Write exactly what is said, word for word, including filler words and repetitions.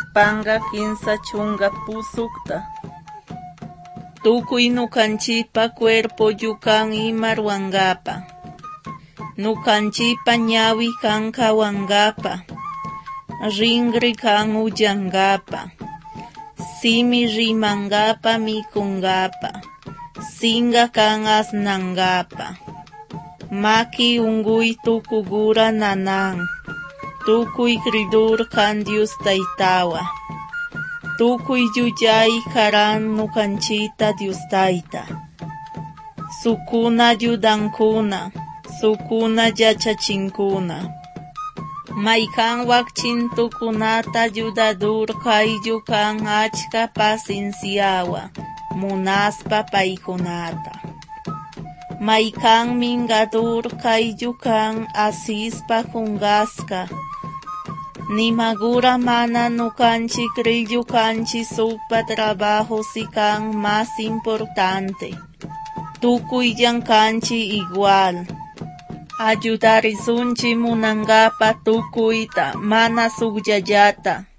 panga kinsa chunga pusukta. Tukuy nukanchipa cuerpo yukan ima ruangapa. Nukanchipa ñawi kan kawangapa. Ringri kan uyangapa. Simi rimangapa mikungapa. Singa kan asnangapa. Maki unguy tukugura nanan. Tukuy kridur kan Dios taitawa. Tukuy yuyay karan nukanchita Dios taita. Sukuna yudankuna. Sukuna yachachinkuna. Maykan wakchin tukunata yudadur kayu kan achka pacienciawa. Munaspa paikunata. Maykan mingadur kayu kan asispa kungaska. Nimagura mana nukanchi grillo kanchi supa trabajo si kan más importante. Tukuy yankanchi igual. Ayudarisunchi munangapa tukuyta mana sugyayata.